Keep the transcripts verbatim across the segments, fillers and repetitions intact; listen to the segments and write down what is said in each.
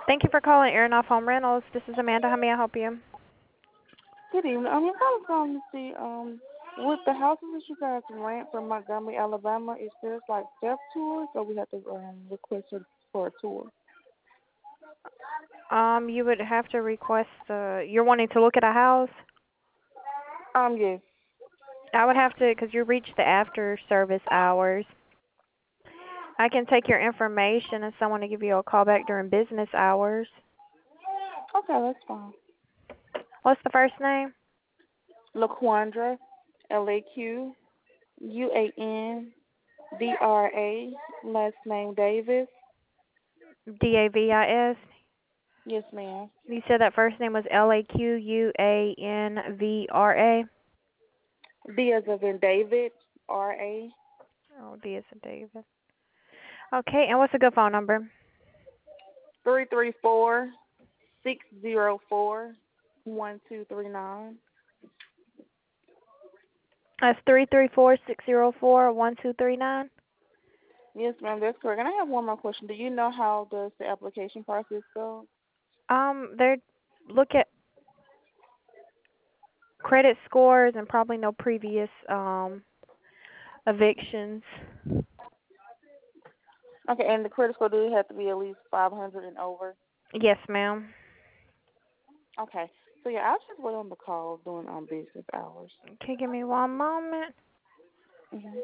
Thank you for calling Aronoff Home Rentals. This is Amanda. How may I help you? Good evening. Um, I'm calling to see um with the houses that you guys rent from Montgomery, Alabama, is there like step tours or we have to um request it for a tour? Um, you would have to request. Uh, you're wanting to look at a house. Um, yes. I would have to, because you reached the after service hours. I can take your information and someone to give you a call back during business hours. Okay, that's fine. What's the first name? LaQuandra, L A Q U A N D R A, last name Davis. D A V I S. Yes, ma'am. You said that first name was L A Q U A N V R A. D as in David, R A. Oh, D is in David. Okay, and what's a good phone number? Three three four six zero four one two three nine. That's three three four six zero four one two three nine. Yes, ma'am, that's correct. And I have one more question. Do you know how does the application process go? Um, they look at credit scores and probably no previous um evictions. Okay, and the credit score, do it have to be at least five hundred and over? Yes, ma'am. Okay. So, yeah, I'll just wait on the call during um, business hours. Okay, give me one moment. hmm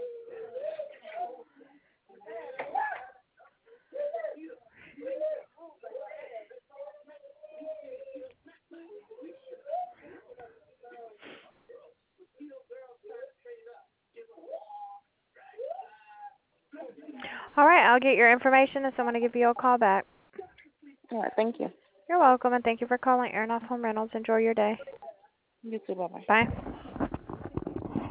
All right, I'll get your information and someone to give you a call back. All right, thank you. You're welcome, and thank you for calling Aronoff Home Rentals. Enjoy your day. You too, bye-bye. Bye.